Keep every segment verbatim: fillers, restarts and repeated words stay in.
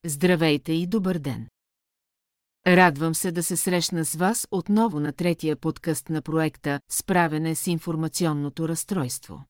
Здравейте и добър ден! Радвам се да се срещна с вас отново на третия подкаст на проекта «Справяне с информационното разстройство».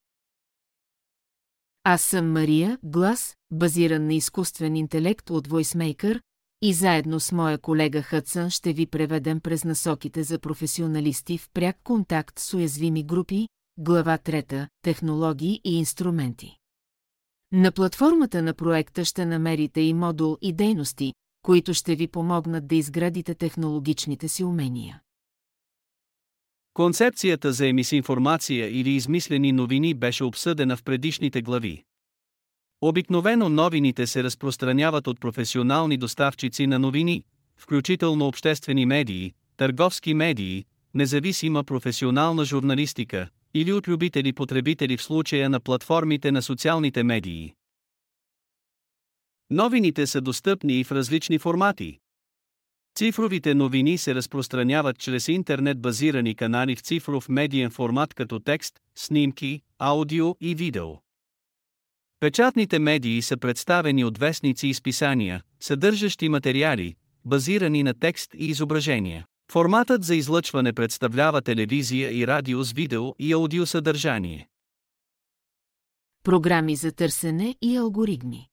Аз съм Мария, глас, базиран на изкуствен интелект от VoiceMaker, и заедно с моя колега Хътсън ще ви преведем през насоките за професионалисти в пряк контакт с уязвими групи, глава трета – технологии и инструменти. На платформата на проекта ще намерите и модул и дейности, които ще ви помогнат да изградите технологичните си умения. Концепцията за емисинформация или измислени новини беше обсъдена в предишните глави. Обикновено новините се разпространяват от професионални доставчици на новини, включително обществени медии, търговски медии, независима професионална журналистика, или от любители-потребители в случая на платформите на социалните медии. Новините са достъпни и в различни формати. Цифровите новини се разпространяват чрез интернет-базирани канали в цифров медиен формат като текст, снимки, аудио и видео. Печатните медии са представени от вестници и списания, съдържащи материали, базирани на текст и изображения. Форматът за излъчване представлява телевизия и радио с видео и аудиосъдържание. Програми за търсене и алгоритми.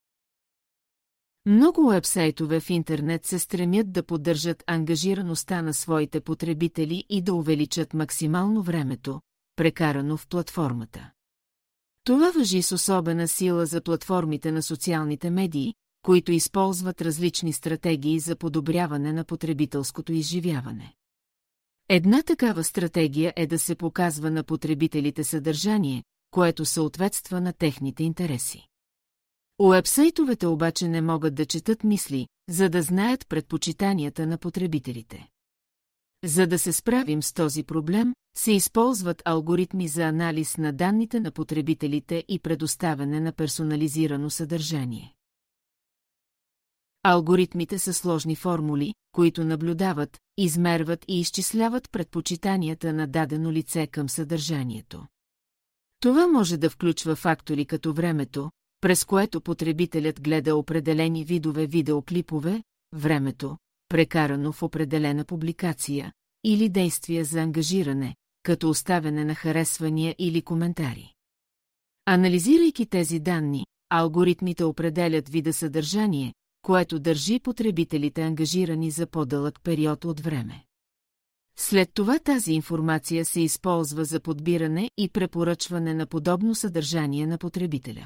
Много уебсайтове в интернет се стремят да поддържат ангажираността на своите потребители и да увеличат максимално времето, прекарано в платформата. Това важи с особена сила за платформите на социалните медии, които използват различни стратегии за подобряване на потребителското изживяване. Една такава стратегия е да се показва на потребителите съдържание, което съответства на техните интереси. Уебсайтовете обаче не могат да четат мисли, за да знаят предпочитанията на потребителите. За да се справим с този проблем, се използват алгоритми за анализ на данните на потребителите и предоставяне на персонализирано съдържание. Алгоритмите са сложни формули, които наблюдават, измерват и изчисляват предпочитанията на дадено лице към съдържанието. Това може да включва фактори като времето, през което потребителят гледа определени видове видеоклипове, времето, прекарано в определена публикация, или действия за ангажиране, като оставяне на харесвания или коментари. Анализирайки тези данни, алгоритмите определят вида съдържание, което държи потребителите ангажирани за по-дълъг период от време. След това тази информация се използва за подбиране и препоръчване на подобно съдържание на потребителя.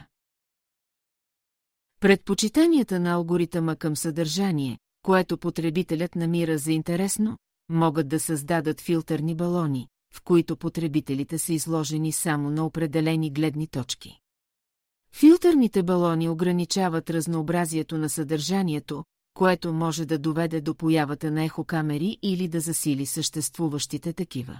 Предпочитанията на алгоритъма към съдържание, което потребителят намира за интересно, могат да създадат филтърни балони, в които потребителите са изложени само на определени гледни точки. Филтърните балони ограничават разнообразието на съдържанието, което може да доведе до появата на ехокамери или да засили съществуващите такива.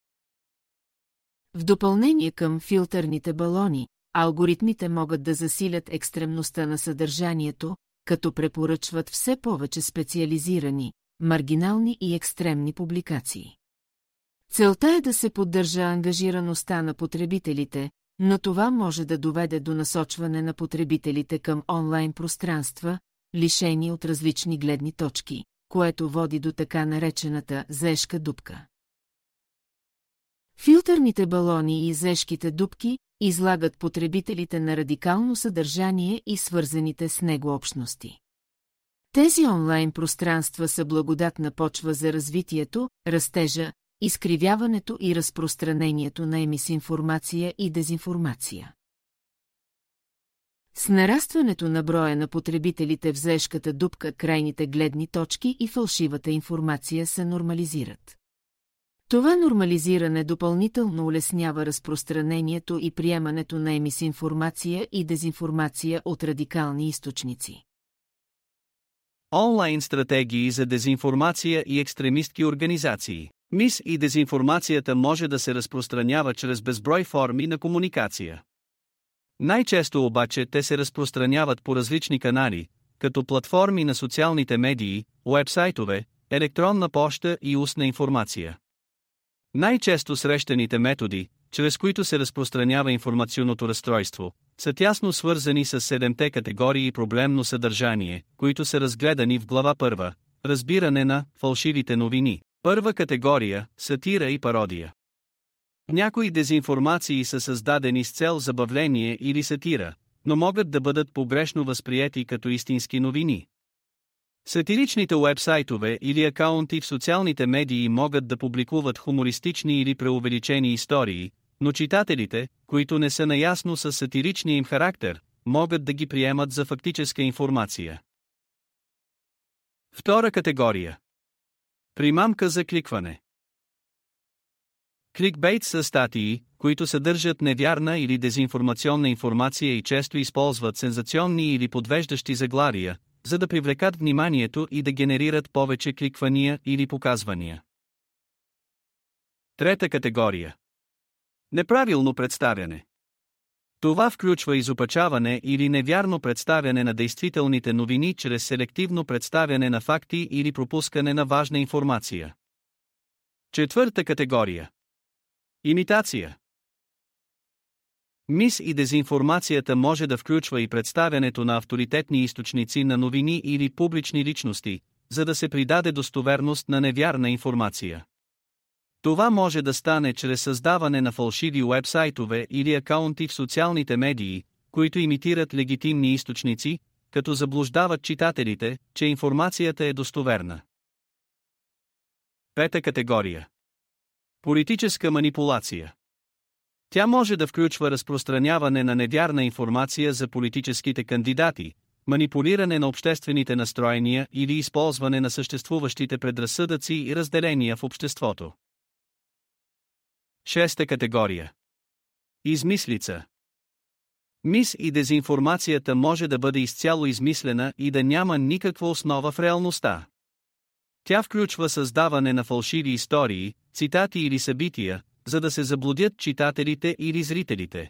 В допълнение към филтърните балони, алгоритмите могат да засилят екстремността на съдържанието, като препоръчват все повече специализирани, маргинални и екстремни публикации. Целта е да се поддържа ангажираността на потребителите, но това може да доведе до насочване на потребителите към онлайн пространства, лишени от различни гледни точки, което води до така наречената зешка дупка. Филтърните балони и зешките дупки излагат потребителите на радикално съдържание и свързаните с него общности. Тези онлайн пространства са благодатна почва за развитието, растежа, изкривяването и разпространението на емисинформация и дезинформация. С нарастването на броя на потребителите в зешката дупка, крайните гледни точки и фалшивата информация се нормализират. Това нормализиране допълнително улеснява разпространението и приемането на емисинформация и дезинформация от радикални източници. Онлайн стратегии за дезинформация и екстремистки организации. Мис и дезинформацията може да се разпространява чрез безброй форми на комуникация. Най-често обаче те се разпространяват по различни канали, като платформи на социалните медии, уебсайтове, електронна поща и устна информация. Най-често срещаните методи, чрез които се разпространява информационното разстройство, са тясно свързани с седемте категории проблемно съдържание, които са разгледани в глава първа – разбиране на фалшивите новини. Първа категория – сатира и пародия. Някои дезинформации са създадени с цел забавление или сатира, но могат да бъдат погрешно възприети като истински новини. Сатиричните уебсайтове или акаунти в социалните медии могат да публикуват хумористични или преувеличени истории, но читателите, които не са наясно с сатиричния им характер, могат да ги приемат за фактическа информация. Втора категория. Примамка за кликване. Кликбейт са статии, които съдържат невярна или дезинформационна информация и често използват сензационни или подвеждащи заглавия, за да привлекат вниманието и да генерират повече кликвания или показвания. Трета категория. Неправилно представяне. Това включва изопачаване или невярно представяне на действителните новини чрез селективно представяне на факти или пропускане на важна информация. Четвърта категория. Имитация. Мис и дезинформацията може да включва и представянето на авторитетни източници на новини или публични личности, за да се придаде достоверност на невярна информация. Това може да стане чрез създаване на фалшиви уебсайтове или акаунти в социалните медии, които имитират легитимни източници, като заблуждават читателите, че информацията е достоверна. Пета категория. Политическа манипулация. Тя може да включва разпространяване на невярна информация за политическите кандидати, манипулиране на обществените настроения или използване на съществуващите предразсъдъци и разделения в обществото. Шеста категория. Измислица. Мис и дезинформацията може да бъде изцяло измислена и да няма никаква основа в реалността. Тя включва създаване на фалшиви истории, цитати или събития, за да се заблудят читателите или зрителите.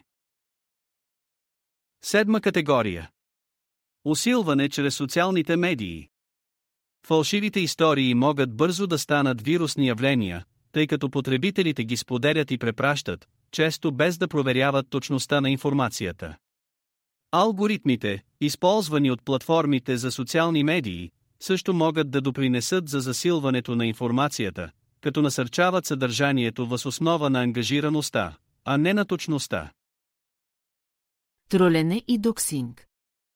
Седма категория. Усилване чрез социалните медии. Фалшивите истории могат бързо да станат вирусни явления, тъй като потребителите ги споделят и препращат, често без да проверяват точността на информацията. Алгоритмите, използвани от платформите за социални медии, също могат да допринесат за засилването на информацията, като насърчават съдържанието въз основа на ангажираността, а не на точността. Тролене и доксинг.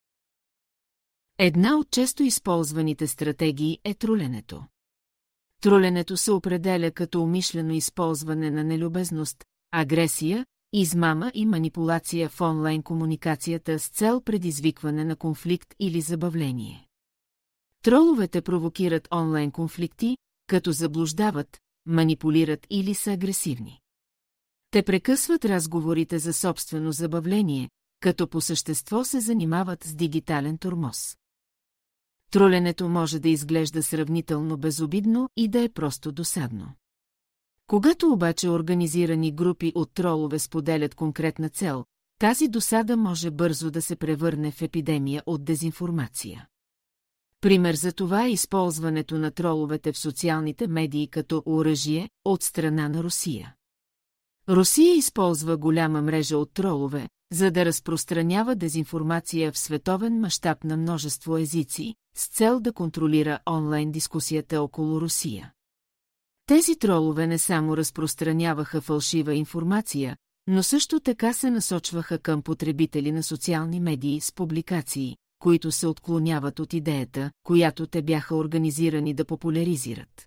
Една от често използваните стратегии е троленето. Троленето се определя като умишлено използване на нелюбезност, агресия, измама и манипулация в онлайн комуникацията с цел предизвикване на конфликт или забавление. Троловете провокират онлайн конфликти, като заблуждават, манипулират или са агресивни. Те прекъсват разговорите за собствено забавление, като по същество се занимават с дигитален тормоз. Троленето може да изглежда сравнително безобидно и да е просто досадно. Когато обаче организирани групи от тролове споделят конкретна цел, тази досада може бързо да се превърне в епидемия от дезинформация. Пример за това е използването на троловете в социалните медии като оръжие от страна на Русия. Русия използва голяма мрежа от тролове, за да разпространява дезинформация в световен мащаб на множество езици, с цел да контролира онлайн дискусията около Русия. Тези тролове не само разпространяваха фалшива информация, но също така се насочваха към потребители на социални медии с публикации, които се отклоняват от идеята, която те бяха организирани да популяризират.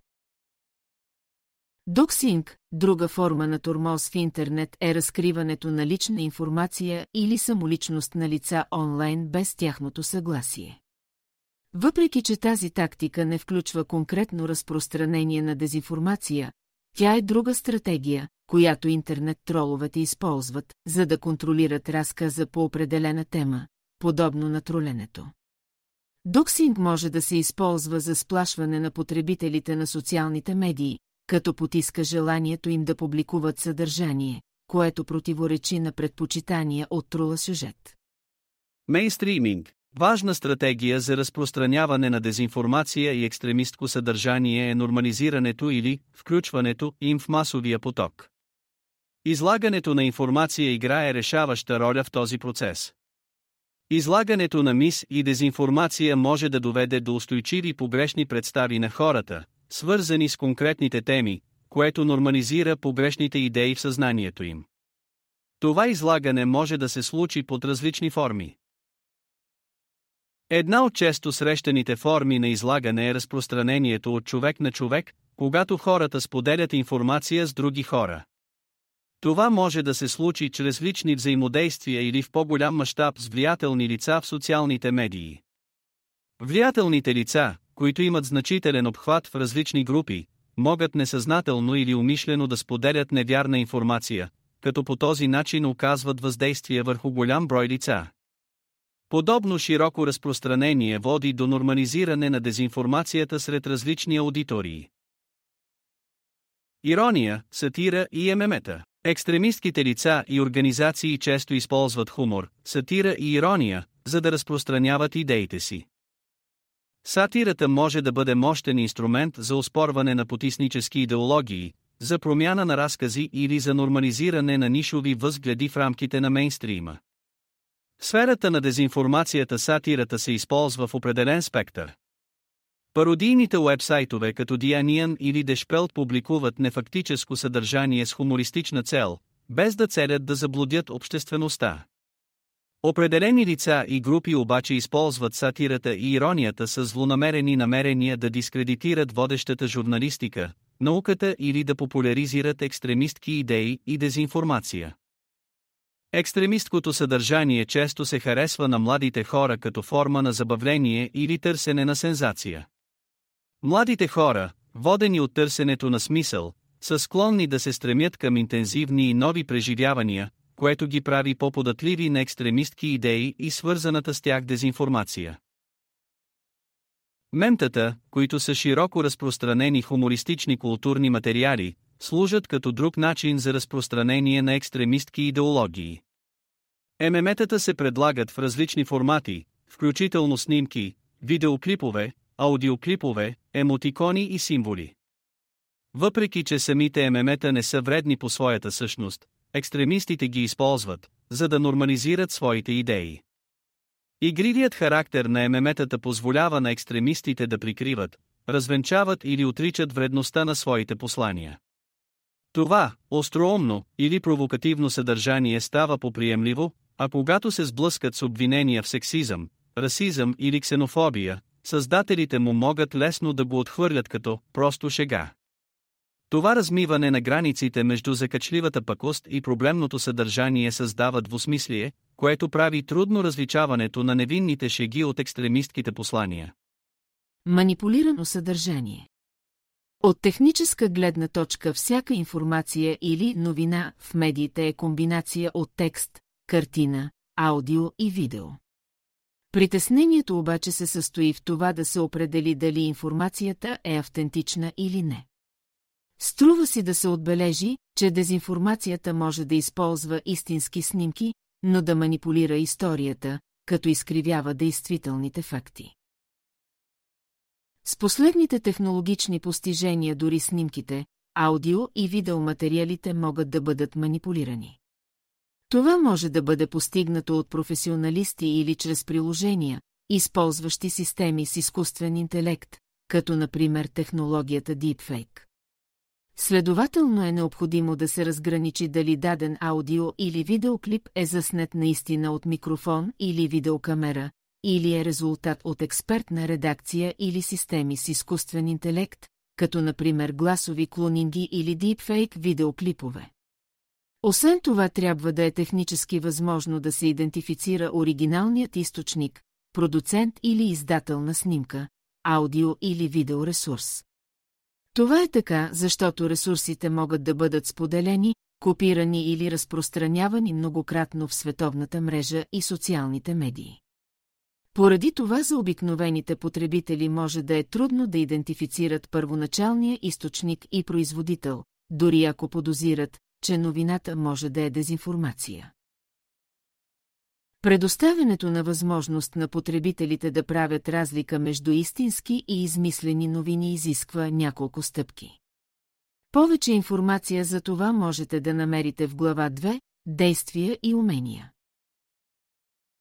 Доксинг, друга форма на тормоз в интернет, е разкриването на лична информация или самоличност на лица онлайн без тяхното съгласие. Въпреки че тази тактика не включва конкретно разпространение на дезинформация, тя е друга стратегия, която интернет-троловете използват, за да контролират разказа по определена тема, подобно на троленето. Доксинг може да се използва за сплашване на потребителите на социалните медии, като потиска желанието им да публикуват съдържание, което противоречи на предпочитания от трола сюжет. Мейнстриминг – важна стратегия за разпространяване на дезинформация и екстремистко съдържание е нормализирането или включването им в масовия поток. Излагането на информация играе решаваща роля в този процес. Излагането на мис и дезинформация може да доведе до устойчиви погрешни представи на хората, свързани с конкретните теми, което нормализира погрешните идеи в съзнанието им. Това излагане може да се случи под различни форми. Една от често срещаните форми на излагане е разпространението от човек на човек, когато хората споделят информация с други хора. Това може да се случи чрез лични взаимодействия или в по-голям мащаб с влиятелни лица в социалните медии. Влиятелните лица, които имат значителен обхват в различни групи, могат несъзнателно или умишлено да споделят невярна информация, като по този начин оказват въздействие върху голям брой лица. Подобно широко разпространение води до нормализиране на дезинформацията сред различни аудитории. Ирония, сатира и емемета. Екстремистките лица и организации често използват хумор, сатира и ирония, за да разпространяват идеите си. Сатирата може да бъде мощен инструмент за оспорване на потиснически идеологии, за промяна на разкази или за нормализиране на нишови възгледи в рамките на мейнстрима. В сферата на дезинформацията сатирата се използва в определен спектър. Пародийните уебсайтове като The Onion или The Spelt публикуват нефактическо съдържание с хумористична цел, без да целят да заблудят обществеността. Определени лица и групи обаче използват сатирата и иронията с злонамерени намерения да дискредитират водещата журналистика, науката или да популяризират екстремистки идеи и дезинформация. Екстремисткото съдържание често се харесва на младите хора като форма на забавление или търсене на сензация. Младите хора, водени от търсенето на смисъл, са склонни да се стремят към интензивни и нови преживявания, което ги прави по-податливи на екстремистки идеи и свързаната с тях дезинформация. Мемтата, които са широко разпространени хумористични културни материали, служат като друг начин за разпространение на екстремистки идеологии. Емеметата се предлагат в различни формати, включително снимки, видеоклипове, аудиоклипове, емотикони и символи. Въпреки че самите емемета не са вредни по своята същност, екстремистите ги използват, за да нормализират своите идеи. Игривият характер на емеметата позволява на екстремистите да прикриват, развенчават или отричат вредността на своите послания. Това, остроумно или провокативно съдържание става поприемливо, а когато се сблъскат с обвинения в сексизъм, расизъм или ксенофобия, създателите му могат лесно да го отхвърлят като просто шега. Това размиване на границите между закачливата пакост и проблемното съдържание създава двусмислие, което прави трудно различаването на невинните шеги от екстремистките послания. Манипулирано съдържание. От техническа гледна точка всяка информация или новина в медиите е комбинация от текст, картина, аудио и видео. Притеснението обаче се състои в това да се определи дали информацията е автентична или не. Струва си да се отбележи, че дезинформацията може да използва истински снимки, но да манипулира историята, като изкривява действителните факти. С последните технологични постижения дори снимките, аудио и видеоматериалите могат да бъдат манипулирани. Това може да бъде постигнато от професионалисти или чрез приложения, използващи системи с изкуствен интелект, като например технологията Deepfake. Следователно е необходимо да се разграничи дали даден аудио или видеоклип е заснет наистина от микрофон или видеокамера, или е резултат от експертна редакция или системи с изкуствен интелект, като например гласови клонинги или Deepfake видеоклипове. Освен това трябва да е технически възможно да се идентифицира оригиналният източник, продуцент или издател на снимка, аудио или видеоресурс. Това е така, защото ресурсите могат да бъдат споделени, копирани или разпространявани многократно в световната мрежа и социалните медии. Поради това за обикновените потребители може да е трудно да идентифицират първоначалния източник и производител, дори ако подозират, че новината може да е дезинформация. Предоставянето на възможност на потребителите да правят разлика между истински и измислени новини изисква няколко стъпки. Повече информация за това можете да намерите в глава две «Действия и умения».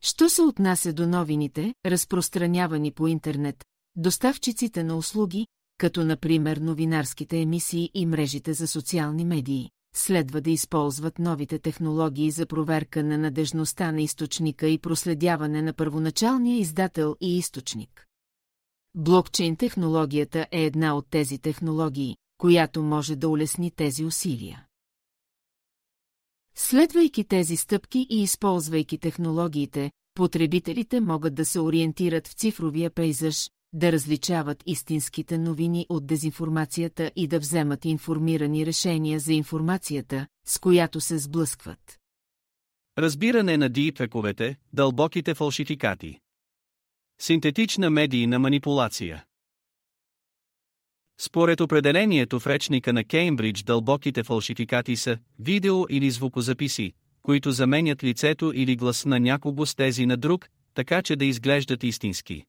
Що се отнася до новините, разпространявани по интернет, доставчиците на услуги, като например новинарските емисии и мрежите за социални медии, следва да използват новите технологии за проверка на надежността на източника и проследяване на първоначалния издател и източник. Блокчейн технологията е една от тези технологии, която може да улесни тези усилия. Следвайки тези стъпки и използвайки технологиите, потребителите могат да се ориентират в цифровия пейзаж, да различават истинските новини от дезинформацията и да вземат информирани решения за информацията, с която се сблъскват. Разбиране на дипфейковете, дълбоките фалшификати. Синтетична медийна манипулация. Според определението в речника на Кеймбридж, дълбоките фалшификати са видео или звукозаписи, които заменят лицето или глас на някого с тези на друг, така че да изглеждат истински.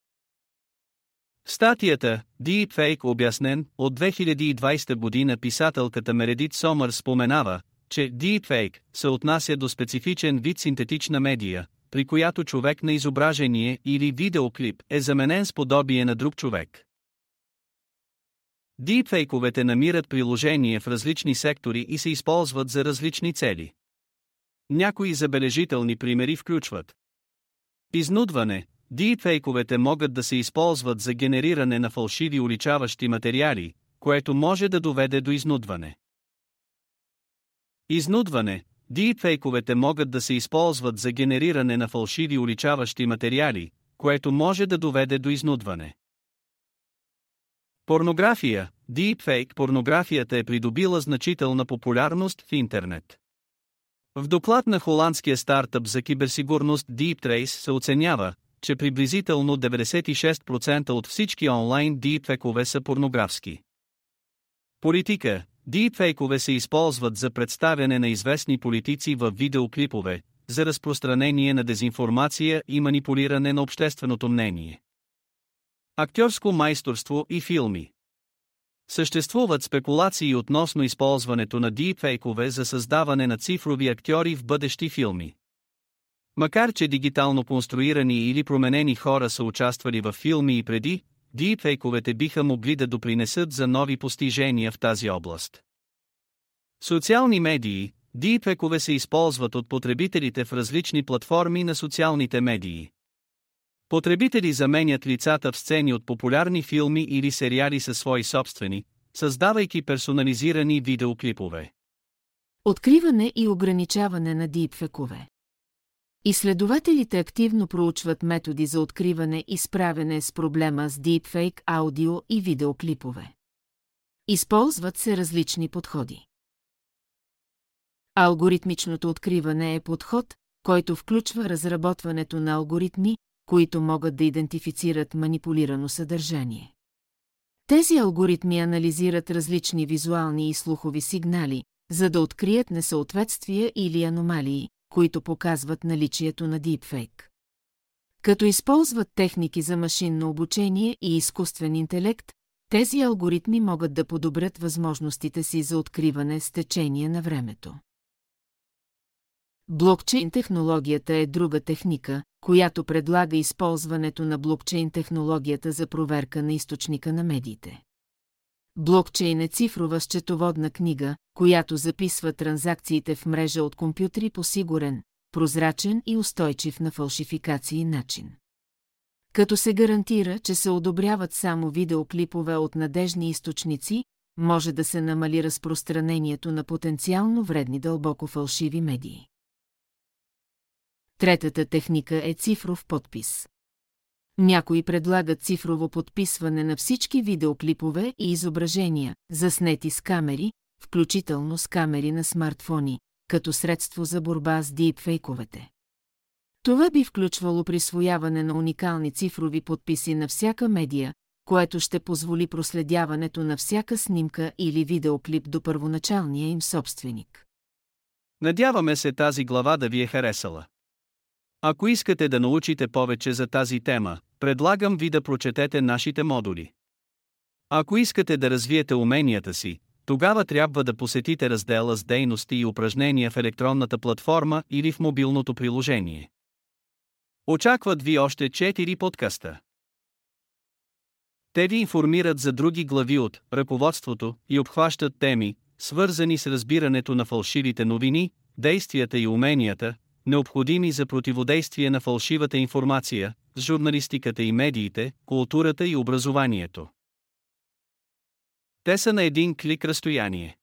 В статията Deepfake обяснен от две хиляди и двадесета година писателката Мередит Сомърс споменава, че Deepfake се отнася до специфичен вид синтетична медия, при която човек на изображение или видеоклип е заменен с подобие на друг човек. Дипфейковете намират приложение в различни сектори и се използват за различни цели. Някои забележителни примери включват: изнудване. Дипфейковете могат да се използват за генериране на фалшиви уличаващи материали, което може да доведе до изнудване. Изнудване. Дипфейковете могат да се използват за генериране на фалшиви уличаващи материали, което може да доведе до изнудване. Порнография. Deepfake порнографията е придобила значителна популярност в интернет. В доклад на холандския стартъп за киберсигурност DeepTrace се оценява, че приблизително деветдесет и шест процента от всички онлайн дипфейкове са порнографски. Политика. Дипфейкове се използват за представяне на известни политици в видеоклипове, за разпространение на дезинформация и манипулиране на общественото мнение. Актьорско майсторство и филми. Съществуват спекулации относно използването на дипфейкове за създаване на цифрови актьори в бъдещи филми. Макар че дигитално конструирани или променени хора са участвали в филми и преди, дипфейковете биха могли да допринесат за нови постижения в тази област. Социални медии. Дипфейкове се използват от потребителите в различни платформи на социалните медии. Потребители заменят лицата в сцени от популярни филми или сериали със свои собствени, създавайки персонализирани видеоклипове. Откриване и ограничаване на дипфейкове. Изследователите активно проучват методи за откриване и справяне с проблема с дипфейк аудио и видеоклипове. Използват се различни подходи. Алгоритмичното откриване е подход, който включва разработването на алгоритми, които могат да идентифицират манипулирано съдържание. Тези алгоритми анализират различни визуални и слухови сигнали, за да открият несъответствия или аномалии, които показват наличието на дипфейк. Като използват техники за машинно обучение и изкуствен интелект, тези алгоритми могат да подобрят възможностите си за откриване с течение на времето. Блокчейн технологията е друга техника, която предлага използването на блокчейн технологията за проверка на източника на медиите. Блокчейн е цифрова счетоводна книга, която записва транзакциите в мрежа от компютри по сигурен, прозрачен и устойчив на фалшификации начин. Като се гарантира, че се одобряват само видеоклипове от надежни източници, може да се намали разпространението на потенциално вредни дълбоко фалшиви медии. Третата техника е цифров подпис. Някои предлагат цифрово подписване на всички видеоклипове и изображения, заснети с камери, включително с камери на смартфони, като средство за борба с дипфейковете. Това би включвало присвояване на уникални цифрови подписи на всяка медия, което ще позволи проследяването на всяка снимка или видеоклип до първоначалния им собственик. Надяваме се тази глава да ви е харесала. Ако искате да научите повече за тази тема, предлагам ви да прочетете нашите модули. Ако искате да развиете уменията си, тогава трябва да посетите раздела с дейности и упражнения в електронната платформа или в мобилното приложение. Очакват ви още четири подкаста. Те ви информират за други глави от ръководството и обхващат теми, свързани с разбирането на фалшивите новини, действията и уменията, необходими за противодействие на фалшивата информация, с журналистиката и медиите, културата и образованието. Те са на един клик разстояние.